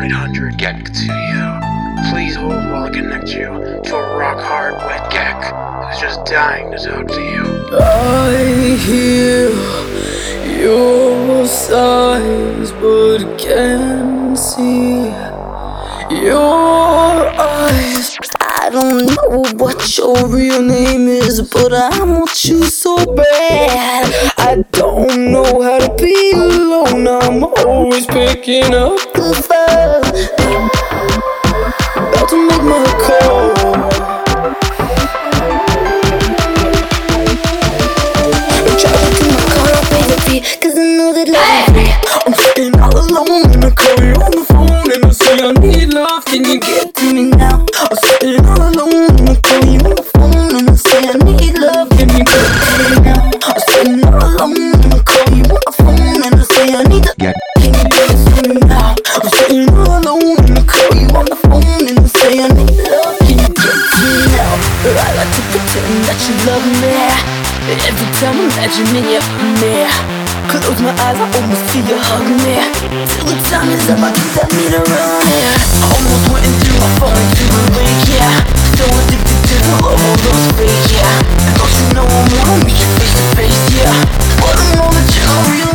1-800 get to you. Please hold while I connect you to a rock-hard wet geck who's just dying to talk to you. I hear your sighs, but can't see your eyes. I don't know what your real name is, but I want you so bad. I don't know how to be alone. I'm always picking up the phone, about to make my call. Cause I know that love is I'm sitting all alone and I call you on the phone and I say I need love, can you get to me now? I'm sitting all alone and I call you on the phone and I say I need love, can you get to me now? I'm sitting all alone and I call you on the phone and I say I need love, can you get to me now? I'm sitting all alone and I call you on the phone and I say I need love, can you get to me now? I like to pretend that you love me. Every time I'm imagining you me, close my eyes, I almost feel you hug me. Till the time is up, I keep that meter running. Almost went through my phone into the lake, yeah. So addicted to the love of those fake, yeah. Don't you know I'm wanna meet you face to face, yeah. But I know that you're real.